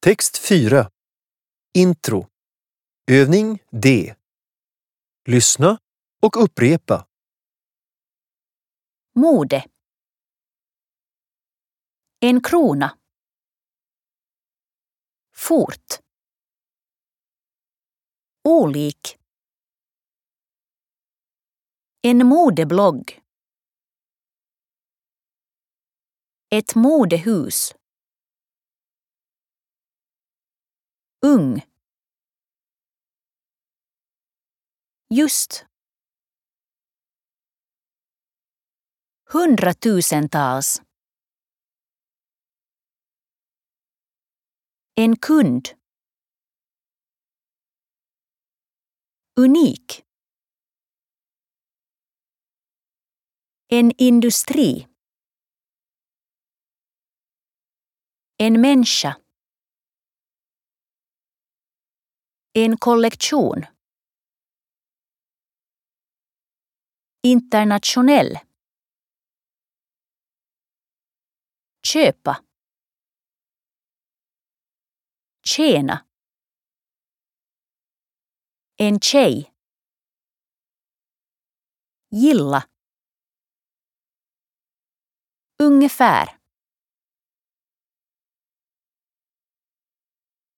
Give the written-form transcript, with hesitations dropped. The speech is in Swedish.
Text 4. Intro. Övning D. Lyssna och upprepa. Mode. En krona. Fort. Olik. En modeblogg. Ett modehus. Ung. Just. Hundratusentals. En kund. Unik. En industri. En människa. En kollektion. Internationell. Köpa. Tjäna. En tjej. Gilla. Ungefär.